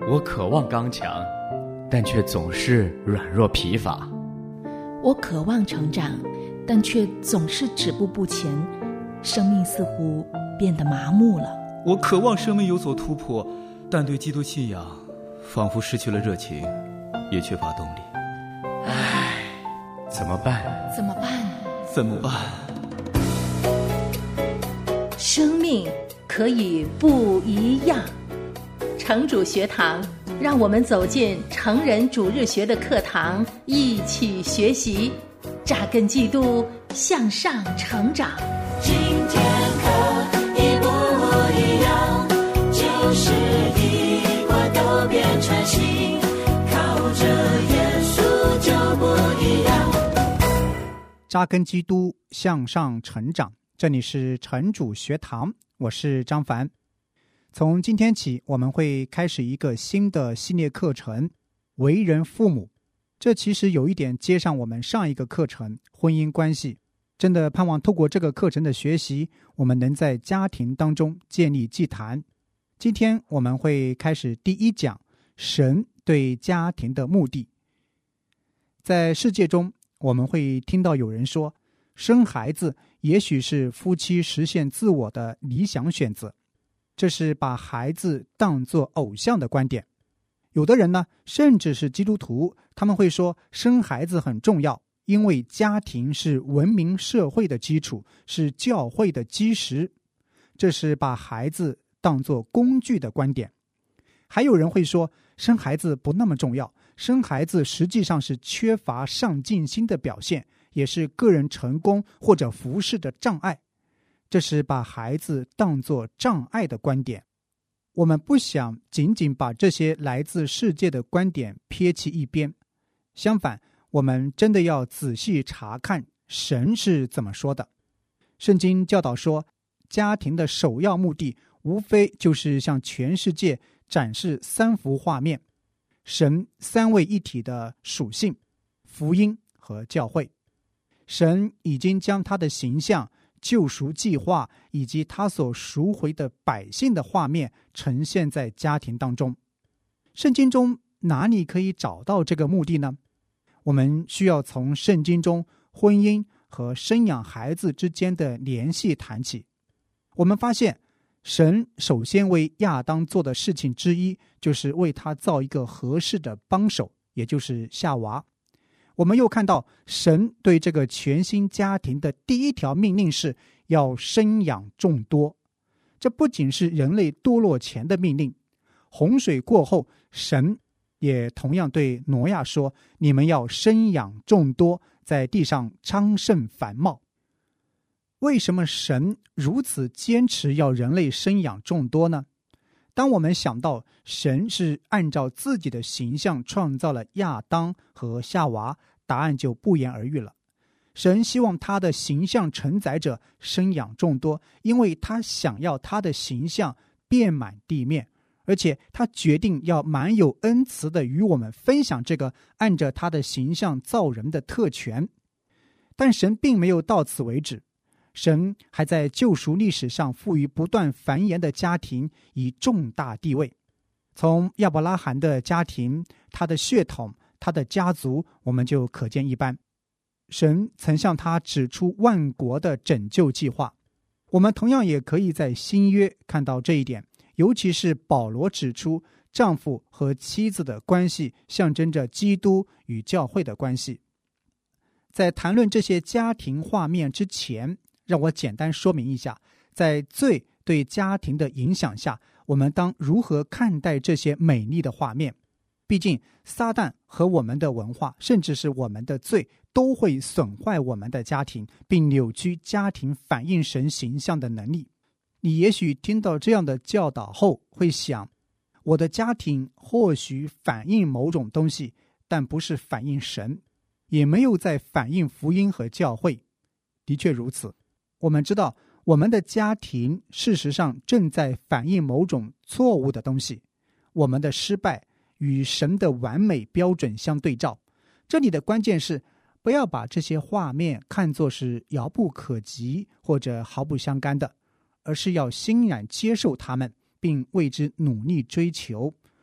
我渴望刚强，但却总是软弱疲乏。 我渴望成长，但却总是止步不前，生命似乎变得麻木了。 我渴望生命有所突破，但对基督信仰仿佛失去了热情，也缺乏动力。 唉，怎么办？ 怎么办？ 怎么办？ 生命可以不一样。城主学堂，让我们走进成人主日学的课堂，一起学习，扎根基督，向上成长。 今天可以不一样，就是一块都变成新，靠着耶稣就不一样。 扎根基督，向上成长。这里是城主学堂，我是张凡。从今天起，我们会开始一个新的系列课程，为人父母。这其实有一点接上我们上一个课程，婚姻关系。真的盼望透过这个课程的学习，我们能在家庭当中建立祭坛。今天我们会开始第一讲，神对家庭的目的。在世界中，我们会听到有人说，生孩子也许是夫妻实现自我的理想选择，这是把孩子当作偶像的观点。有的人呢，甚至是基督徒，他们会说生孩子很重要，因为家庭是文明社会的基础，是教会的基石。这是把孩子当作工具的观点。还有人会说，生孩子不那么重要，生孩子实际上是缺乏上进心的表现，也是个人成功或者服侍的障碍。这是把孩子当作障碍的观点。我们不想仅仅把这些来自世界的观点撇弃一边，相反，我们真的要仔细查看神是怎么说的。圣经教导说，家庭的首要目的无非就是向全世界展示三幅画面：神三位一体的属性、福音和教会。神已经将他的形象、救赎计划以及他所赎回的百姓的画面呈现在家庭当中。圣经中哪里可以找到这个目的呢？我们需要从圣经中婚姻和生养孩子之间的联系谈起。我们发现，神首先为亚当做的事情之一，就是为他造一个合适的帮手，也就是夏娃。我们又看到，神对这个全新家庭的第一条命令是要生养众多。这不仅是人类堕落前的命令，洪水过后，神也同样对挪亚说，你们要生养众多，在地上昌盛繁茂。为什么神如此坚持要人类生养众多呢？当我们想到神是按照自己的形象创造了亚当和夏娃，答案就不言而喻了。神希望他的形象承载者生养众多，因为他想要他的形象遍满地面，而且他决定要满有恩慈的与我们分享这个按着他的形象造人的特权。但神并没有到此为止，神还在救赎历史上赋予不断繁衍的家庭以重大地位。从亚伯拉罕的家庭，他的血统，他的家族，我们就可见一斑。神曾向他指出万国的拯救计划。我们同样也可以在新约看到这一点，尤其是保罗指出丈夫和妻子的关系象征着基督与教会的关系。在谈论这些家庭画面之前，让我简单说明一下，在罪对家庭的影响下，我们当如何看待这些美丽的画面。毕竟撒旦和我们的文化，甚至是我们的罪，都会损坏我们的家庭，并扭曲家庭反映神形象的能力。你也许听到这样的教导后会想，我的家庭或许反映某种东西，但不是反映神，也没有在反映福音和教会。的确如此，我们知道我们的家庭事实上正在反映某种错误的东西，我们的失败与神的完美标准相对照。这里的关键是，不要把这些画面看作是遥不可及或者毫不相干的，而是要欣然接受它们，并为之努力追求。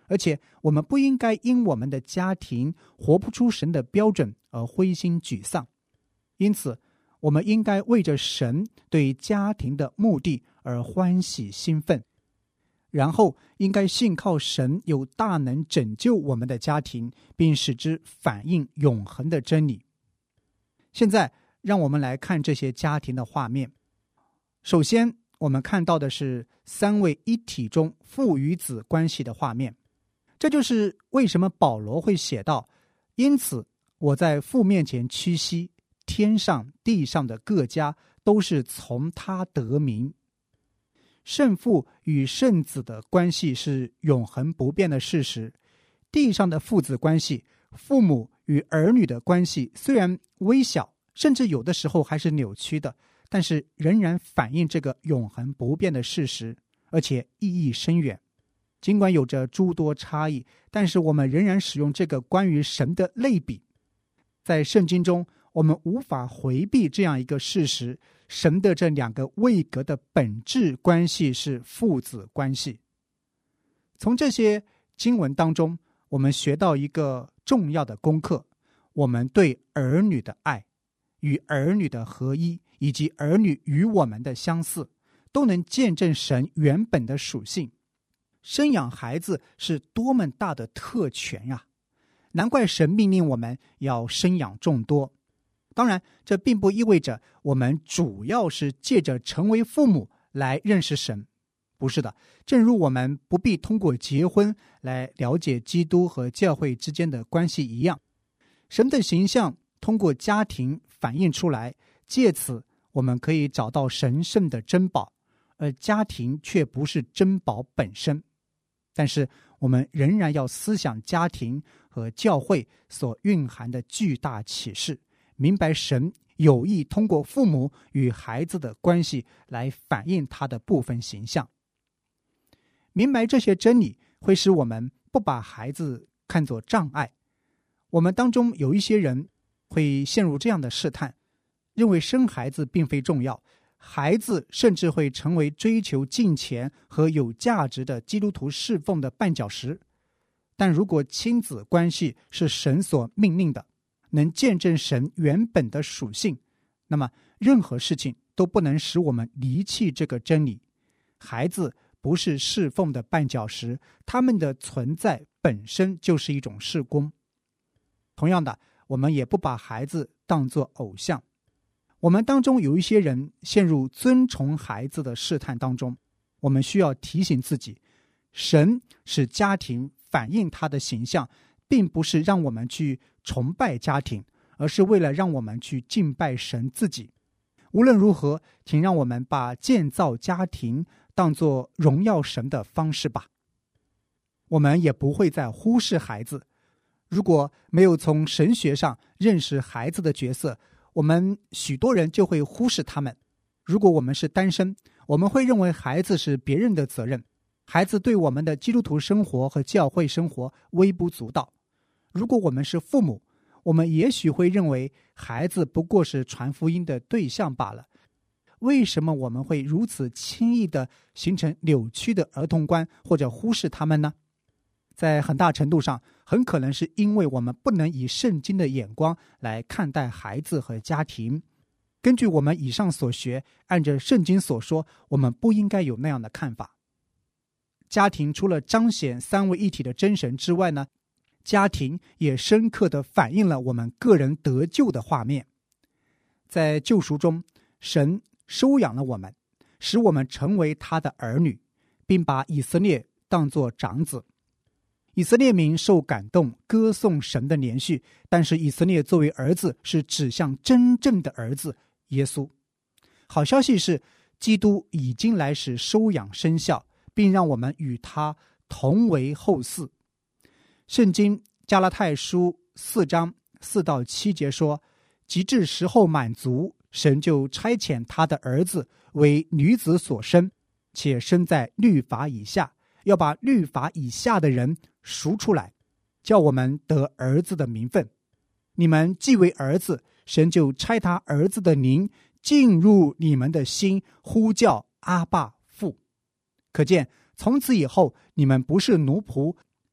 而且我们不应该因我们的家庭活不出神的标准而灰心沮丧。因此我们应该为着神对家庭的目的而欢喜兴奋，然后应该信靠神有大能拯救我们的家庭，并使之反映永恒的真理。现在让我们来看这些家庭的画面。首先我们看到的是三位一体中父与子关系的画面，这就是为什么保罗会写道，因此我在父面前屈膝，天上地上的各家都是从他得名。圣父与圣子的关系是永恒不变的事实，地上的父子关系，父母与儿女的关系虽然微小，甚至有的时候还是扭曲的，但是仍然反映这个永恒不变的事实，而且意义深远。尽管有着诸多差异，但是我们仍然使用这个关于神的类比。在圣经中我们无法回避这样一个事实，神的这两个位格的本质关系是父子关系。从这些经文当中，我们学到一个重要的功课，我们对儿女的爱与儿女的合一，以及儿女与我们的相似，都能见证神原本的属性。生养孩子是多么大的特权呀！难怪神命令我们要生养众多。当然，这并不意味着我们主要是借着成为父母来认识神，不是的。正如我们不必通过结婚来了解基督和教会之间的关系一样，神的形象通过家庭反映出来，借此我们可以找到神圣的珍宝，而家庭却不是珍宝本身。但是我们仍然要思想家庭和教会所蕴含的巨大启示，明白神有意通过父母与孩子的关系来反映他的部分形象。明白这些真理会使我们不把孩子看作障碍。我们当中有一些人会陷入这样的试探，认为生孩子并非重要，孩子甚至会成为追求金钱和有价值的基督徒侍奉的绊脚石。但如果亲子关系是神所命令的，能见证神原本的属性，那么任何事情都不能使我们离弃这个真理。孩子不是侍奉的绊脚石，他们的存在本身就是一种事工。同样的，我们也不把孩子当作偶像。我们当中有一些人陷入尊崇孩子的试探当中，我们需要提醒自己，神使家庭反映他的形象，并不是让我们去崇拜家庭，而是为了让我们去敬拜神自己。无论如何，请让我们把建造家庭当作荣耀神的方式吧。我们也不会再忽视孩子。如果没有从神学上认识孩子的角色，我们许多人就会忽视他们。如果我们是单身，我们会认为孩子是别人的责任，孩子对我们的基督徒生活和教会生活微不足道。如果我们是父母，我们也许会认为孩子不过是传福音的对象罢了。为什么我们会如此轻易地形成扭曲的儿童观，或者忽视他们呢？在很大程度上，很可能是因为我们不能以圣经的眼光来看待孩子和家庭。根据我们以上所学，按着圣经所说，我们不应该有那样的看法。家庭除了彰显三位一体的真神之外呢，家庭也深刻地反映了我们个人得救的画面。在救赎中，神收养了我们，使我们成为他的儿女，并把以色列当作长子。以色列民受感动，歌颂神的连续，但是以色列作为儿子是指向真正的儿子耶稣。好消息是，基督已经来使收养生效，并让我们与他同为后嗣。圣经加拉太书4章4到7节说，及至时候满足，神就差遣他的儿子为女子所生，且生在律法以下，要把律法以下的人赎出来，叫我们得儿子的名分。你们既为儿子，神就差他儿子的灵进入你们的心，呼叫阿爸父。可见从此以后，你们不是奴仆，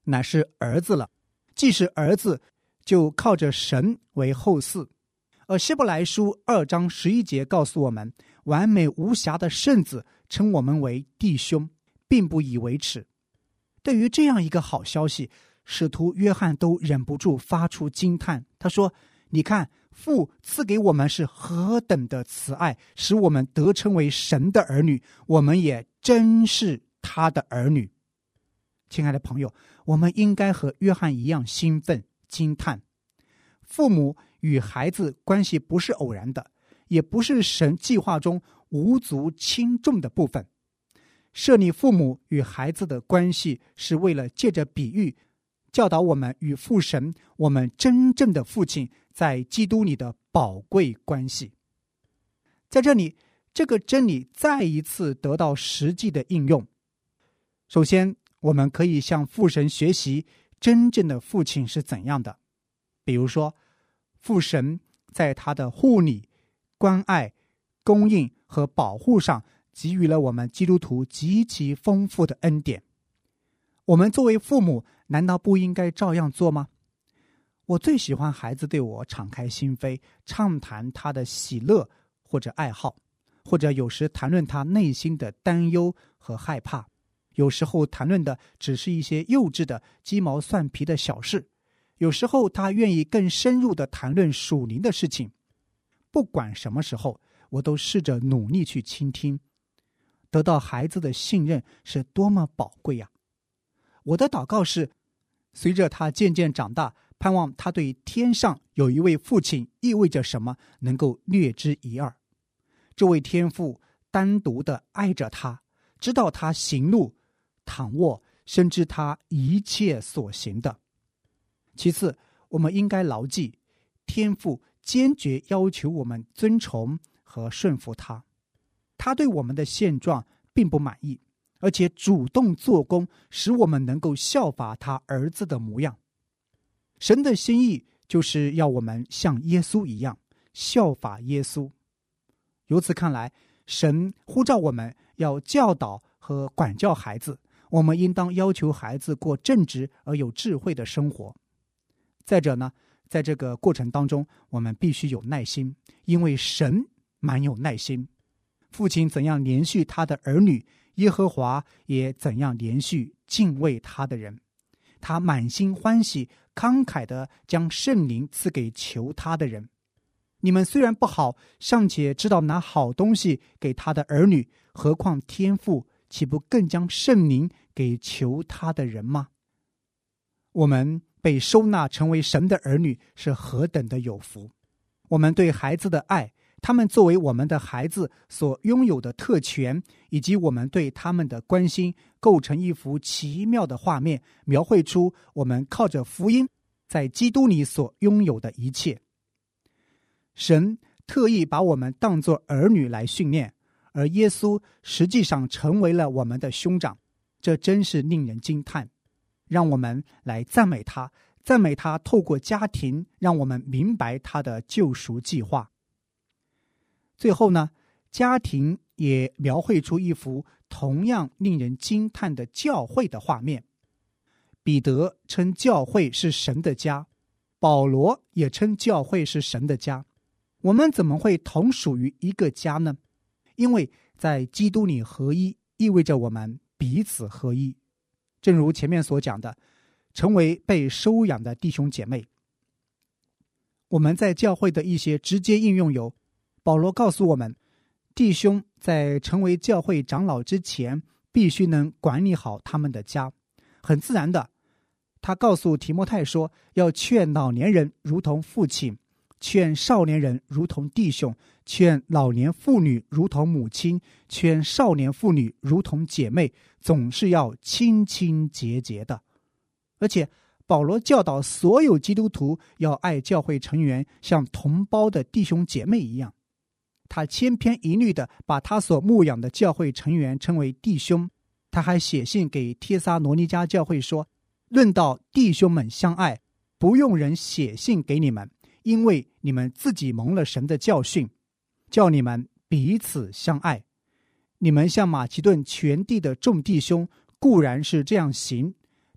乃是儿子了。既是儿子，就靠着神为后嗣。而希伯来书2章11节告诉我们，完美无瑕的圣子称我们为弟兄，并不以为耻。对于这样一个好消息，使徒约翰都忍不住发出惊叹。他说，你看，父赐给我们是何等的慈爱，使我们得称为神的儿女，我们也真是他的儿女。亲爱的朋友，我们应该和约翰一样兴奋惊叹。父母与孩子关系不是偶然的，也不是神计划中无足轻重的部分。设立父母与孩子的关系，是为了借着比喻教导我们与父神，我们真正的父亲在基督里的宝贵关系。在这里，这个真理再一次得到实际的应用。首先，我们可以向父神学习真正的父亲是怎样的。比如说，父神在他的护理、关爱、供应和保护上给予了我们基督徒极其丰富的恩典。我们作为父母，难道不应该照样做吗？我最喜欢孩子对我敞开心扉，畅谈他的喜乐或者爱好，或者有时谈论他内心的担忧和害怕。有时候谈论的只是一些幼稚的鸡毛蒜皮的小事，有时候他愿意更深入地谈论属灵的事情。不管什么时候，我都试着努力去倾听。得到孩子的信任是多么宝贵呀！我的祷告是，随着他渐渐长大，盼望他对天上有一位父亲意味着什么能够略知一二。这位天父单独地爱着他，知道他行路、躺卧，深知他一切所行的。其次，我们应该牢记，天父坚决要求我们尊崇和顺服他。他对我们的现状并不满意，而且主动做工，使我们能够效法他儿子的模样。神的心意就是要我们像耶稣一样，效法耶稣。由此看来，神呼召我们要教导和管教孩子，我们应当要求孩子过正直而有智慧的生活。再者呢，在这个过程当中，我们必须有耐心，因为神蛮有耐心。父亲怎样连续他的儿女，耶和华也怎样连续敬畏他的人。他满心欢喜，慷慨地将圣灵赐给求他的人。你们虽然不好，尚且知道拿好东西给他的儿女，何况天父岂不更将圣灵给求他的人吗？我们被收纳成为神的儿女是何等的有福！我们对孩子的爱，他们作为我们的孩子所拥有的特权，以及我们对他们的关心，构成一幅奇妙的画面，描绘出我们靠着福音在基督里所拥有的一切。神特意把我们当作儿女来训练，而耶稣实际上成为了我们的兄长，这真是令人惊叹。让我们来赞美他，赞美他透过家庭让我们明白他的救赎计划。最后呢，家庭也描绘出一幅同样令人惊叹的教会的画面。彼得称教会是神的家，保罗也称教会是神的家。我们怎么会同属于一个家呢？因为在基督里合一，意味着我们彼此合一。正如前面所讲的，成为被收养的弟兄姐妹。我们在教会的一些直接应用有，保罗告诉我们，弟兄在成为教会长老之前，必须能管理好他们的家。很自然的，他告诉提摩太说，要劝老年人如同父亲，劝少年人如同弟兄，劝老年妇女如同母亲，劝少年妇女如同姐妹，总是要清清洁洁的。而且保罗教导所有基督徒要爱教会成员，像同胞的弟兄姐妹一样。他千篇一律地把他所牧养的教会成员称为弟兄。他还写信给帖撒罗尼迦教会说，论到弟兄们相爱，不用人写信给你们，因为你们自己蒙了神的教训，叫你们彼此相爱。你们向马其顿全地的众弟兄固然是这样行，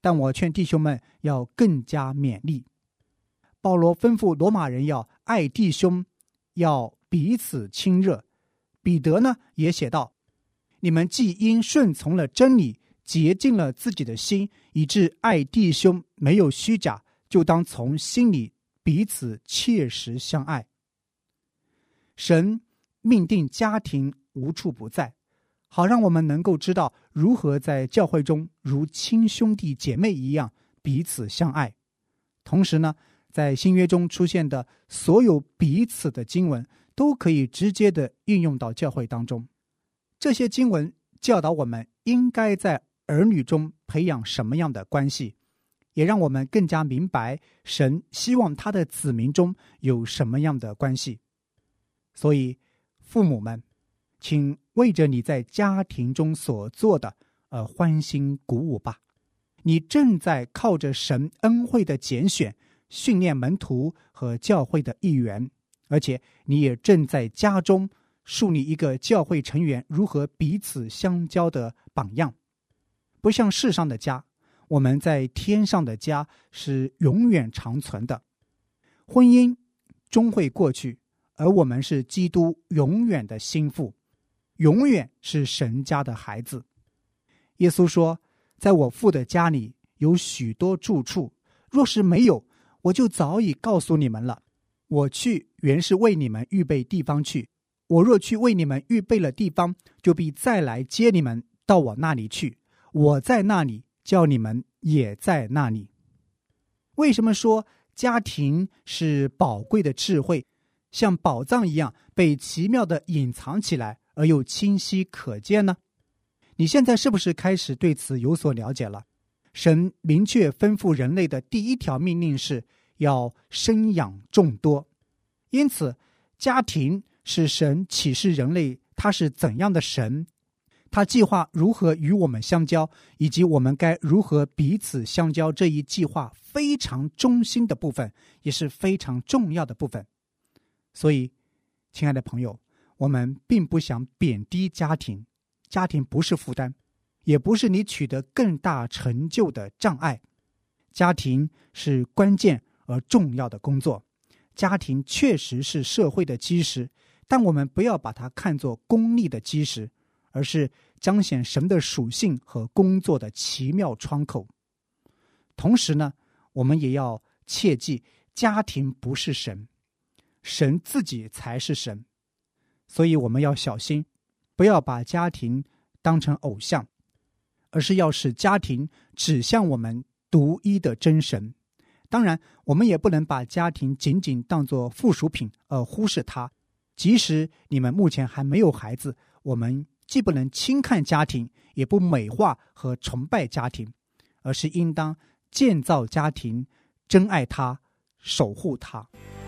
但我劝弟兄们要更加勉励。保罗吩咐罗马人要爱弟兄，要彼此亲热。彼得呢也写道，你们既因顺从了真理，洁净了自己的心，以致爱弟兄没有虚假，就当从心里彼此切实相爱。神命定家庭无处不在，好让我们能够知道如何在教会中如亲兄弟姐妹一样彼此相爱。同时呢，在新约中出现的所有彼此的经文都可以直接的运用到教会当中。这些经文教导我们应该在儿女中培养什么样的关系，也让我们更加明白神希望他的子民中有什么样的关系。所以父母们，请为着你在家庭中所做的而欢欣鼓舞吧。你正在靠着神恩惠的拣选训练门徒和教会的一员，而且你也正在家中树立一个教会成员如何彼此相交的榜样。不像世上的家，我们在天上的家是永远长存的。婚姻终会过去，而我们是基督永远的心腹，永远是神家的孩子。耶稣说，在我父的家里有许多住处，若是没有，我就早已告诉你们了。我去原是为你们预备地方去，我若去为你们预备了地方，就必再来接你们到我那里去。我在那里，叫你们也在那里。为什么说家庭是宝贵的智慧，像宝藏一样被奇妙的隐藏起来，而又清晰可见呢？你现在是不是开始对此有所了解了？神明确吩咐人类的第一条命令是要生养众多，因此家庭是神启示人类他是怎样的神，他计划如何与我们相交，以及我们该如何彼此相交，这一计划非常中心的部分，也是非常重要的部分。所以亲爱的朋友，我们并不想贬低家庭，家庭不是负担，也不是你取得更大成就的障碍。家庭是关键而重要的工作，家庭确实是社会的基石，但我们不要把它看作功利的基石，而是彰显神的属性和工作的奇妙窗口。同时呢，我们也要切记，家庭不是神，神自己才是神。所以我们要小心，不要把家庭当成偶像，而是要使家庭指向我们独一的真神。当然，我们也不能把家庭仅仅当作附属品而忽视它。即使你们目前还没有孩子，我们既不能轻看家庭，也不美化和崇拜家庭，而是应当建造家庭，珍爱它，守护它。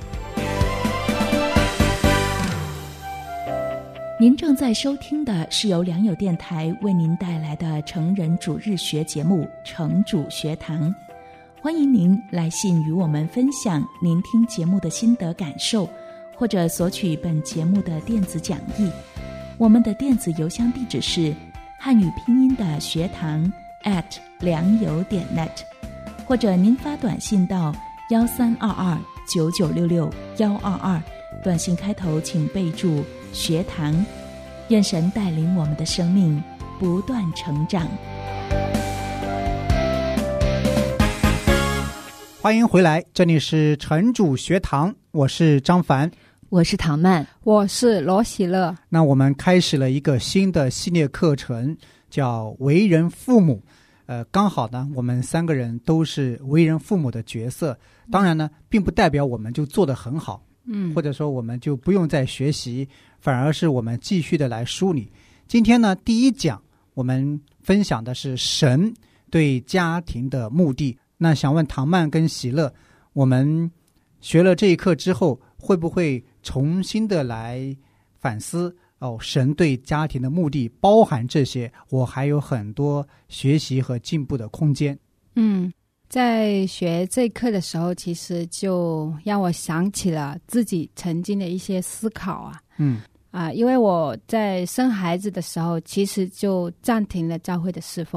您正在收听的是由良友电台为您带来的成人主日学节目《成主学堂》，欢迎您来信与我们分享您听节目的心得感受，或者索取本节目的电子讲义。我们的电子邮箱地址是汉语拼音的学堂良友.net， 或者您发短信到13229966-122，短信开头请备注学堂。愿神带领我们的生命不断成长。 欢迎回来，这里是城主学堂，我是张凡， 我是唐曼， 我是罗喜乐。 那我们开始了一个新的系列课程，叫为人父母。刚好呢，我们三个人都是为人父母的角色。当然呢，并不代表我们就做得很好，或者说我们就不用再学习，反而是我们继续的来梳理。今天呢，第一讲我们分享的是神对家庭的目的。那想问唐曼跟喜乐，我们学了这一课之后，会不会重新的来反思神对家庭的目的包含这些，我还有很多学习和进步的空间。 在学这一课的时候，其实就让我想起了自己曾经的一些思考因为我在生孩子的时候，其实就暂停了教会的侍奉，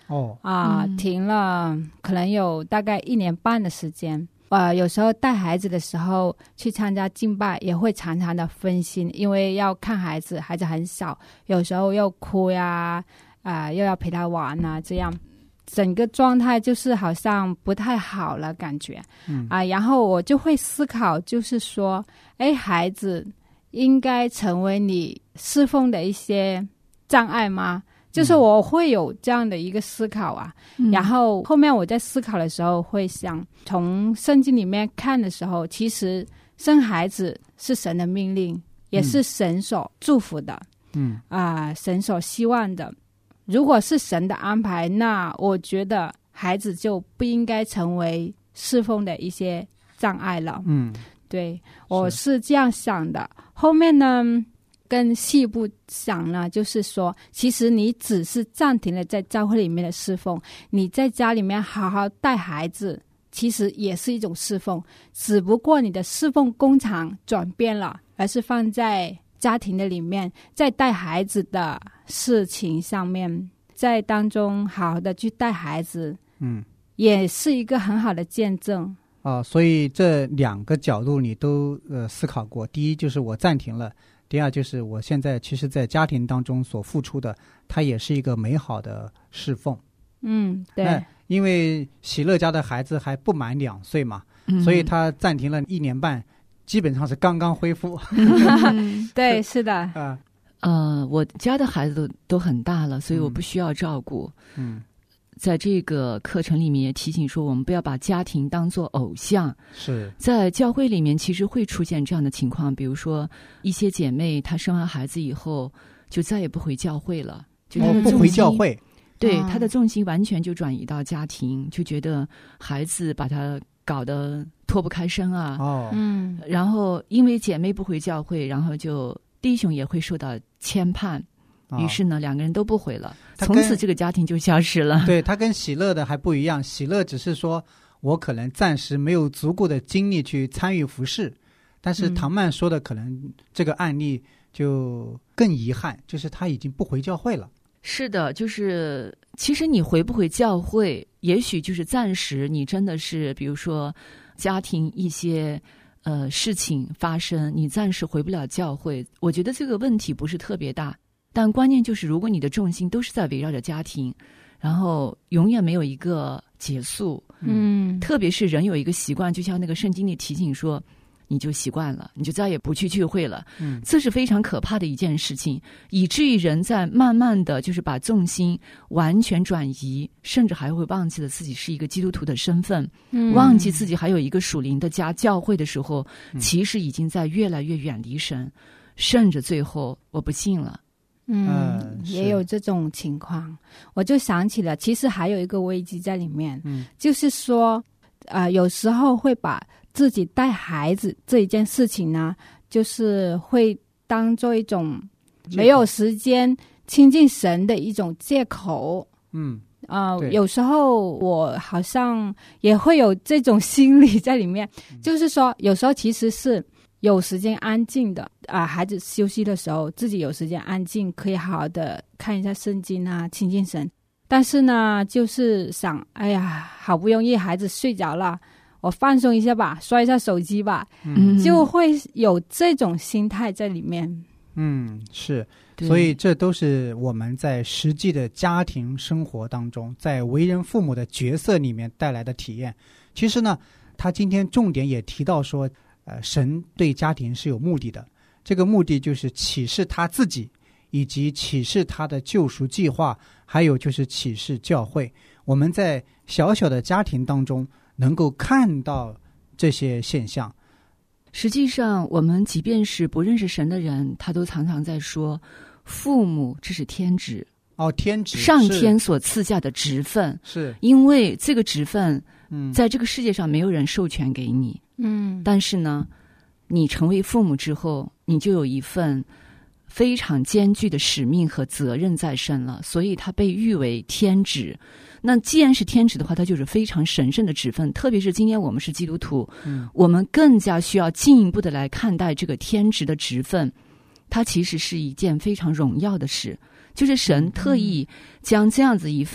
停了可能有大概1年半的时间。有时候带孩子的时候去参加敬拜也会常常的分心，因为要看孩子很小，有时候又哭呀，又要陪他玩啊，这样整个状态就是好像不太好了感觉。然后我就会思考，就是说孩子应该成为你侍奉的一些障碍吗？就是我会有这样的一个思考啊。然后后面我在思考的时候会想，从圣经里面看的时候，其实生孩子是神的命令，也是神所祝福的，神所希望的。如果是神的安排，那我觉得孩子就不应该成为侍奉的一些障碍了。对，我是这样想的。后面呢更细一步想呢，就是说其实你只是暂停了在教会里面的侍奉，你在家里面好好带孩子其实也是一种侍奉，只不过你的侍奉工厂转变了，而是放在家庭的里面，在带孩子的事情上面，在当中好好的去带孩子，也是一个很好的见证。 所以这2个角度你都思考过。第一就是我暂停了，第二就是我现在其实在家庭当中所付出的，它也是一个美好的侍奉。对，因为喜乐家的孩子还不满2岁嘛，所以他暂停了1年半，基本上是刚刚恢复。 对，是的。 我家的孩子都很大了，所以我不需要照顾。在这个课程里面也提醒说，我们不要把家庭当作偶像。 是在教会里面其实会出现这样的情况，比如说一些姐妹她生完孩子以后就再也不回教会了，就她的重心不回教会， 对，她的重心完全就转移到家庭，就觉得孩子把她搞得脱不开身啊。然后因为姐妹不回教会，然后就弟兄也会受到牵绊，于是呢2个人都不回了，从此这个家庭就消失了。 对，他跟喜乐的还不一样，喜乐只是说我可能暂时没有足够的精力去参与服事，但是唐曼说的可能这个案例就更遗憾，就是他已经不回教会了。 是的，就是其实你回不回教会也许就是暂时你真的是比如说家庭一些事情发生，你暂时回不了教会，我觉得这个问题不是特别大，但关键就是如果你的重心都是在围绕着家庭，然后永远没有一个结束，特别是人有一个习惯，就像那个圣经里提醒说，你就习惯了，你就再也不去聚会了，这是非常可怕的一件事情，以至于人在慢慢的就是把重心完全转移，甚至还会忘记了自己是一个基督徒的身份，忘记自己还有一个属灵的家教会的时候，其实已经在越来越远离神，甚至最后我不信了。 也有这种情况。我就想起了其实还有一个危机在里面，就是说有时候会把自己带孩子这一件事情呢，就是会当做一种没有时间亲近神的一种借口。有时候我好像也会有这种心理在里面，就是说有时候其实是有时间安静的孩子休息的时候，自己有时间安静，可以好好的看一下圣经啊，亲近神。但是呢，就是想，哎呀，好不容易孩子睡着了，我放松一下吧，刷一下手机吧，就会有这种心态在里面。 是，所以这都是我们在实际的家庭生活当中，在为人父母的角色里面带来的体验。其实呢，他今天重点也提到说，神对家庭是有目的的，这个目的就是启示他自己，以及启示他的救赎计划，还有就是启示教会。我们在小小的家庭当中能够看到这些现象。 实际上我们即便是不认识神的人，他都常常在说，父母这是天职， 天职， 上天所赐下的职分， 是因为这个职分在这个世界上没有人授权给你，但是呢，你成为父母之后，你就有一份非常艰巨的使命和责任在身了，所以它被誉为天职。那既然是天职的话，它就是非常神圣的职分，特别是今天我们是基督徒，我们更加需要进一步的来看待这个天职的职分，它其实是一件非常荣耀的事，就是神特意将这样子一份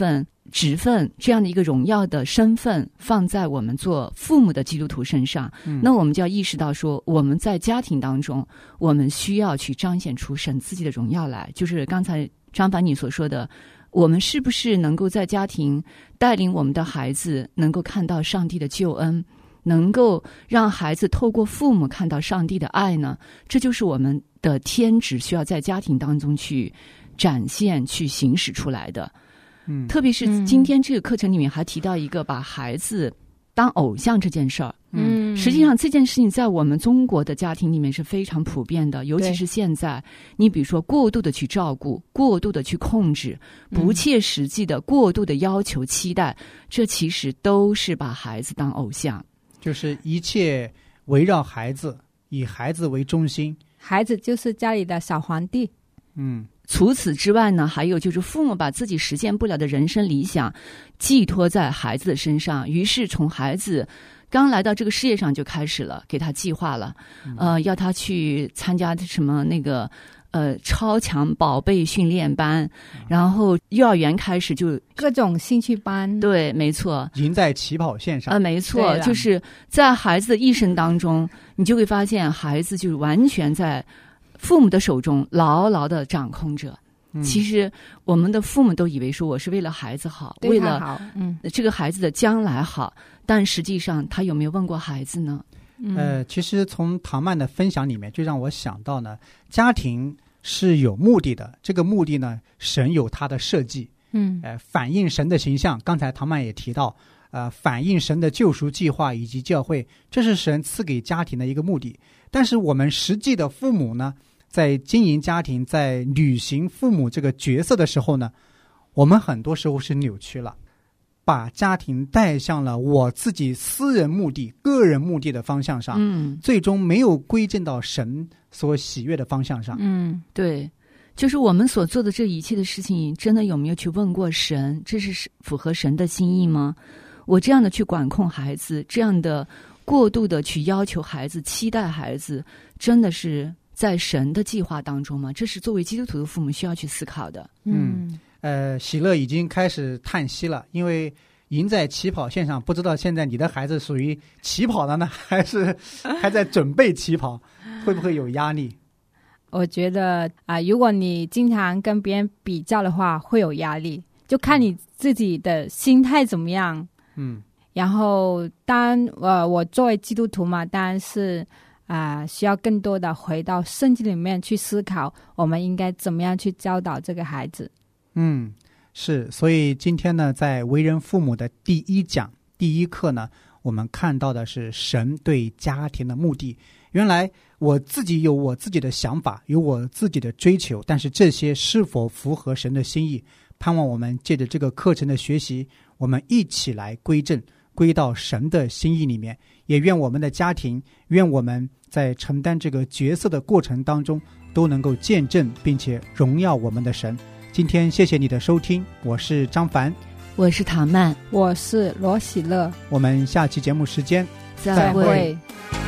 职分这样的一个荣耀的身份放在我们做父母的基督徒身上，那我们就要意识到说，我们在家庭当中，我们需要去彰显出神自己的荣耀来。就是刚才张凡你所说的，我们是不是能够在家庭带领我们的孩子能够看到上帝的救恩，能够让孩子透过父母看到上帝的爱呢？这就是我们的天职，需要在家庭当中去展现、去行使出来的。特别是今天这个课程里面还提到一个把孩子当偶像这件事儿。实际上这件事情在我们中国的家庭里面是非常普遍的，尤其是现在，你比如说过度的去照顾，过度的去控制，不切实际的过度的要求期待，这其实都是把孩子当偶像， 就是一切围绕孩子，以孩子为中心， 孩子就是家里的小皇帝。 除此之外呢，还有就是父母把自己实现不了的人生理想寄托在孩子的身上，于是从孩子刚来到这个世界上就开始了给他计划了，要他去参加什么那个超强宝贝训练班，然后幼儿园开始就各种兴趣班。 对，没错， 赢在起跑线上。 没错，就是在孩子的一生当中，你就会发现孩子就完全在父母的手中牢牢的掌控着。其实我们的父母都以为说我是为了孩子好，为了这个孩子的将来好，但实际上他有没有问过孩子呢？ 其实从唐曼的分享里面就让我想到呢，家庭是有目的的，这个目的呢，神有他的设计，反映神的形象。刚才唐曼也提到，反映神的救赎计划以及教会，这是神赐给家庭的一个目的。但是我们实际的父母呢，在经营家庭，在履行父母这个角色的时候呢，我们很多时候是扭曲了，把家庭带向了我自己私人目的、个人目的的方向上，最终没有归正到神所喜悦的方向上。 对，就是我们所做的这一切的事情，真的有没有去问过神，这是符合神的心意吗？我这样的去管控孩子，这样的过度的去要求孩子、期待孩子，真的是在神的计划当中吗？这是作为基督徒的父母需要去思考的。 喜乐已经开始叹息了，因为赢在起跑线上，不知道现在你的孩子属于起跑的呢，还是还在准备起跑，会不会有压力？ 我觉得如果你经常跟别人比较的话，会有压力，就看你自己的心态怎么样。然后当我作为基督徒嘛，当然是需要更多的回到圣经里面去思考，我们应该怎么样去教导这个孩子。 是，所以今天呢，在为人父母的第一讲第一课呢，我们看到的是神对家庭的目的。原来我自己有我自己的想法，有我自己的追求，但是这些是否符合神的心意？盼望我们借着这个课程的学习，我们一起来归正，归到神的心意里面。也愿我们的家庭，愿我们在承担这个角色的过程当中，都能够见证并且荣耀我们的神。今天谢谢你的收听，我是张凡， 我是唐曼， 我是罗喜乐， 我们下期节目时间再会。